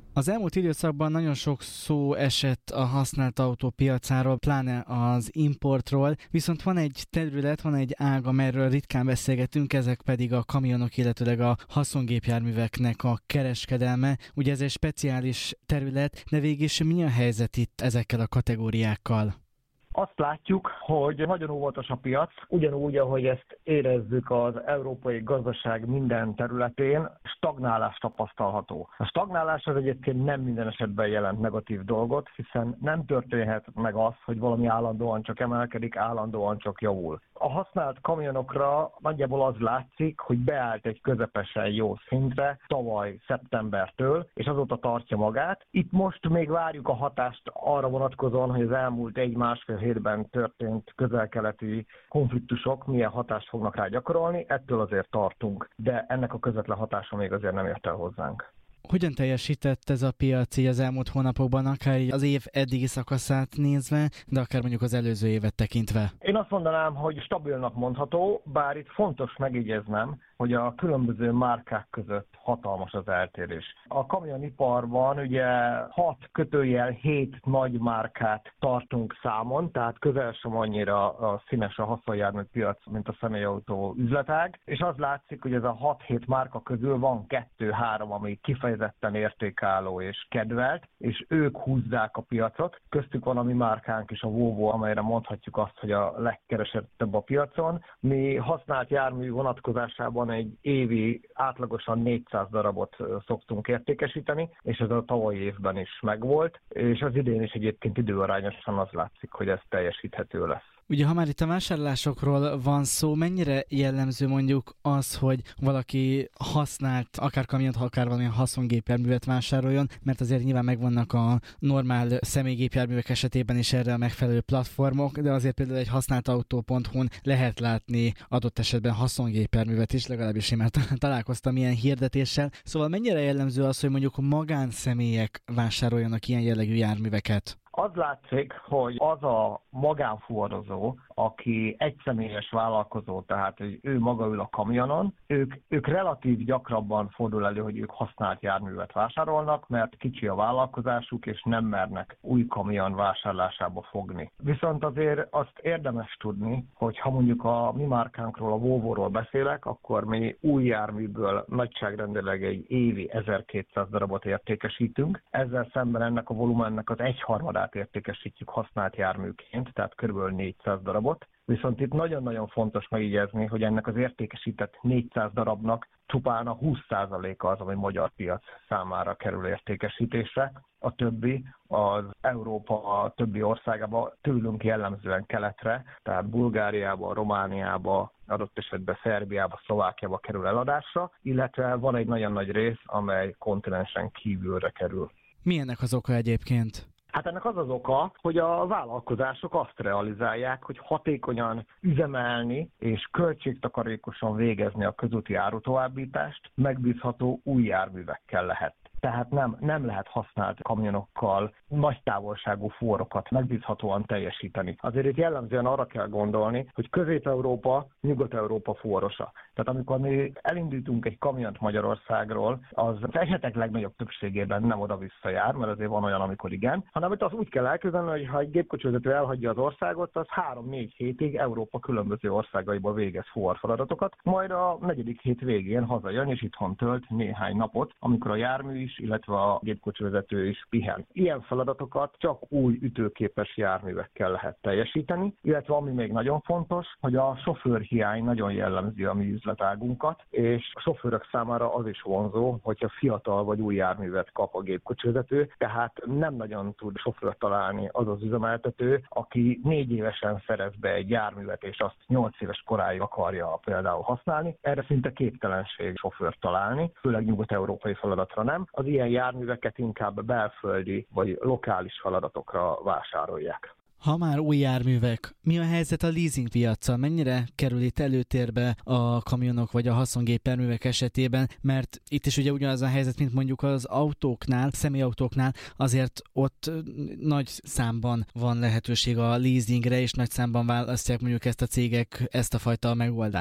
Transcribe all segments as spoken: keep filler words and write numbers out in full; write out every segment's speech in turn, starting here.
Az elmúlt időszakban nagyon sok szó esett a használt autó piacáról, pláne az importról, viszont van egy terület, van egy ág, amelyről ritkán beszélgetünk, ezek pedig a kamionok, illetőleg a haszongépjárműveknek a kereskedelme. Ugye ez egy speciális terület, de végig mi a helyzet itt ezekkel a kategóriákkal? Azt látjuk, hogy nagyon óvatos a piac, ugyanúgy, ahogy ezt érezzük az európai gazdaság minden területén, stagnálás tapasztalható. A stagnálás az egyébként nem minden esetben jelent negatív dolgot, hiszen nem történhet meg az, hogy valami állandóan csak emelkedik, állandóan csak javul. A használt kamionokra nagyjából az látszik, hogy beállt egy közepesen jó szintre tavaly szeptembertől, és azóta tartja magát. Itt most még várjuk a hatást arra vonatkozóan, hogy az elmúlt egy-másfél hétben történt közel-keleti konfliktusok milyen hatást fognak rá gyakorolni, ettől azért tartunk, de ennek a közvetlen hatása még azért nem ért el hozzánk. Hogyan teljesített ez a piac így az elmúlt hónapokban, akár így az év eddigi szakaszát nézve, de akár mondjuk az előző évet tekintve? Én azt mondanám, hogy stabilnak mondható, bár itt fontos megjegyeznem, hogy a különböző márkák között hatalmas az eltérés. A kamioniparban ugye hat kötőjel hét nagy márkát tartunk számon, tehát közel sem annyira a színes a haszonjármű piac, mint a személyautó üzletág, és az látszik, hogy ez a hat-hét márka közül van kettő-három, ami kifejezetten értékálló és kedvelt, és ők húzzák a piacot. Köztük van a mi márkánk is, a Volvo, amelyre mondhatjuk azt, hogy a legkeresettebb a piacon. Mi használt jármű vonatkozásában egy évi átlagosan négyszáz darabot szoktunk értékesíteni, és ez a tavalyi évben is megvolt, és az idén is egyébként időarányosan az látszik, hogy ez teljesíthető lesz. Ugye, ha már itt a vásárlásokról van szó, mennyire jellemző mondjuk az, hogy valaki használt akár kamiont, akár valamilyen haszongépjárművet vásároljon, mert azért nyilván megvannak a normál személygépjárművek esetében is erre a megfelelő platformok, de azért például egy használtautó pont hu-n lehet látni adott esetben haszongépjárművet is, legalábbis én már találkoztam ilyen hirdetéssel. Szóval mennyire jellemző az, hogy mondjuk magánszemélyek vásároljanak ilyen jellegű járműveket? Az látszik, hogy az a magánfuvarozó, aki egyszemélyes vállalkozó, tehát hogy ő maga ül a kamionon, ők, ők relatív gyakrabban fordul elő, hogy ők használt járművet vásárolnak, mert kicsi a vállalkozásuk, és nem mernek új kamion vásárlásába fogni. Viszont azért azt érdemes tudni, hogy ha mondjuk a mi márkánkról, a Volvo-ról beszélek, akkor mi új járműből nagyságrendileg egy évi ezerkétszáz darabot értékesítünk. Ezzel szemben ennek a volumennek az egyharmadát értékesítjük használt járműként, tehát kb. négyszáz darabot. Viszont itt nagyon-nagyon fontos megjegyezni, hogy ennek az értékesített négyszáz darabnak csupán a húsz százaléka az, ami magyar piac számára kerül értékesítésre. A többi az Európa a többi országába, tőlünk jellemzően keletre, tehát Bulgáriába, Romániába, adott esetben Szerbiába, Szlovákiába kerül eladásra, illetve van egy nagyon nagy rész, amely kontinensen kívülre kerül. Mi ennek az oka egyébként? Hát ennek az az oka, hogy a vállalkozások azt realizálják, hogy hatékonyan üzemelni és költségtakarékosan végezni a közúti árutovábbítást megbízható új járművekkel lehet. Tehát nem, nem lehet használt kamionokkal nagy távolságú fuvarokat megbízhatóan teljesíteni. Azért itt jellemzően arra kell gondolni, hogy Közép-Európa, Nyugat-Európa fuvarosa. Tehát amikor mi elindítunk egy kamiont Magyarországról, az esetek legnagyobb többségében nem oda-vissza jár, mert azért van olyan, amikor igen, hanem itt az úgy kell elképzelni, hogy ha egy gépkocsivezető elhagyja az országot, az három-négy hétig Európa különböző országaiba végez fuvarfeladatokat, majd a negyedik hét végén hazajön és itthon tölt néhány napot, amikor a jármű is, illetve a gépkocsivezető is pihen. Ilyen feladatokat csak új ütőképes járművekkel lehet teljesíteni, illetve ami még nagyon fontos, hogy a sofőrhiány nagyon jellemzi a mi üzletágunkat, és a sofőrök számára az is vonzó, hogyha fiatal vagy új járművet kap a gépkocsivezető, tehát nem nagyon tud sofőrt találni az az üzemeltető, aki négy évesen szerez be egy járművet, és azt nyolc éves koráig akarja például használni. Erre szinte képtelenség sofőrt találni, főleg nyugat-európai feladatra nem. Az ilyen járműveket inkább belföldi vagy lokális feladatokra vásárolják. Ha már új járművek, mi a helyzet a leasingpiaccal? Mennyire kerül itt előtérbe a kamionok vagy a haszongépjárművek esetében? Mert itt is ugye ugyanaz a helyzet, mint mondjuk az autóknál, személyautóknál, azért ott nagy számban van lehetőség a leasingre, és nagy számban választják mondjuk ezt a cégek ezt a fajta megoldást.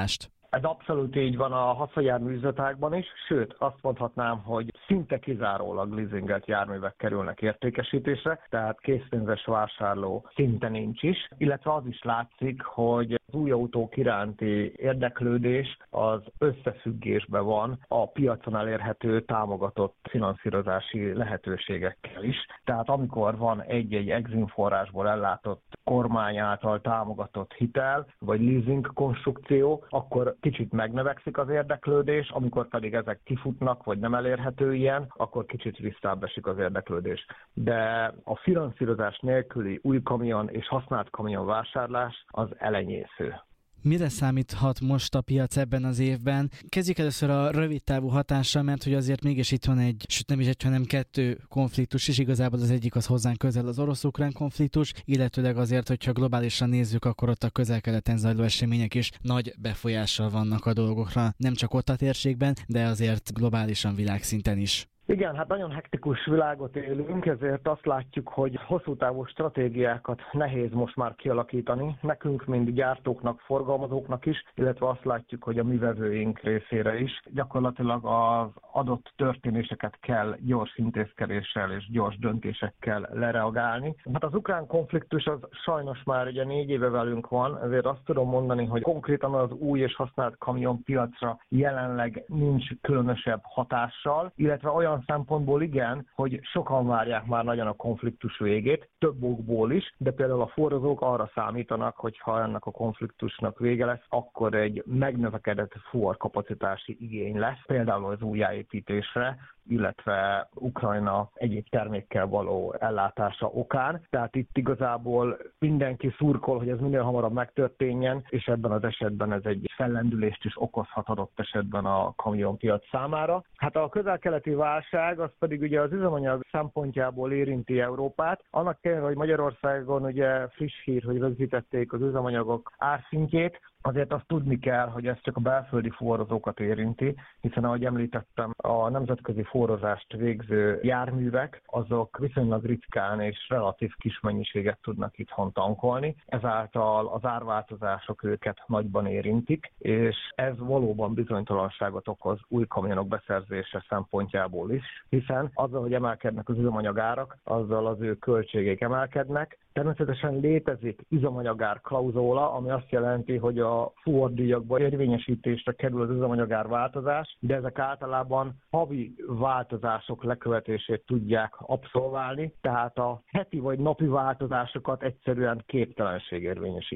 Ez abszolút így van a haszonjármű üzletágban is, sőt azt mondhatnám, hogy szinte kizárólag leasingelt járművek kerülnek értékesítésre, tehát készpénzes vásárló szinte nincs is, illetve az is látszik, hogy az új autók iránti érdeklődés az összefüggésben van a piacon elérhető támogatott finanszírozási lehetőségekkel is. Tehát amikor van egy-egy Exim forrásból ellátott kormány által támogatott hitel, vagy leasing konstrukció, akkor kicsit megnövekszik az érdeklődés, amikor pedig ezek kifutnak, vagy nem elérhető ilyen, akkor kicsit visszább esik az érdeklődés. De a finanszírozás nélküli új kamion és használt kamion vásárlás az elenyésző. Mire számíthat most a piac ebben az évben? Kezdjük először a rövid távú hatással, mert hogy azért mégis itt van egy, sőt nem is egy, hanem kettő konfliktus, és igazából az egyik az hozzánk közel az orosz-ukrán konfliktus, illetőleg azért, hogyha globálisan nézzük, akkor ott a közel-keleten zajló események is nagy befolyással vannak a dolgokra, nem csak ott a térségben, de azért globálisan világszinten is. Igen, hát nagyon hektikus világot élünk, ezért azt látjuk, hogy hosszú távú stratégiákat nehéz most már kialakítani. Nekünk, mint gyártóknak, forgalmazóknak is, illetve azt látjuk, hogy a mi vevőink részére is. Gyakorlatilag az adott történéseket kell gyors intézkedéssel és gyors döntésekkel lereagálni. Hát az ukrán konfliktus az sajnos már ugye négy éve velünk van, ezért azt tudom mondani, hogy konkrétan az új és használt kamionpiacra jelenleg nincs különösebb hatással, illetve olyan szempontból igen, hogy sokan várják már nagyon a konfliktus végét, több okból is, de például a forrozók arra számítanak, hogy ha ennek a konfliktusnak vége lesz, akkor egy megnövekedett fuvarkapacitási igény lesz, például az újjáépítésre, illetve Ukrajna egyéb termékkel való ellátása okán. Tehát itt igazából mindenki szurkol, hogy ez minél hamarabb megtörténjen, és ebben az esetben ez egy fellendülést is okozhat adott esetben a kamionpiac számára. Hát a közel-keleti válság az pedig ugye az üzemanyag szempontjából érinti Európát. Annak ellenére, hogy Magyarországon ugye friss hír, hogy rögzítették az üzemanyagok árszintjét, azért azt tudni kell, hogy ez csak a belföldi forrozókat érinti, hiszen ahogy említettem, a nemzetközi forrozást végző járművek, azok viszonylag ritkán és relatív kis mennyiséget tudnak itthon tankolni, ezáltal az árváltozások őket nagyban érintik, és ez valóban bizonytalanságot okoz új kamionok beszerzése szempontjából is, hiszen azzal, hogy emelkednek az üzemanyagárak, azzal az ő költségek emelkednek. Természetesen létezik üzemanyagár klauzóla, ami azt jelenti, hogy a fuvardíjakban érvényesítésre kerül az üzemanyagár változás, de ezek általában havi változások lekövetését tudják abszolválni, tehát a heti vagy napi változásokat egyszerűen képtelenség érvényesíteni.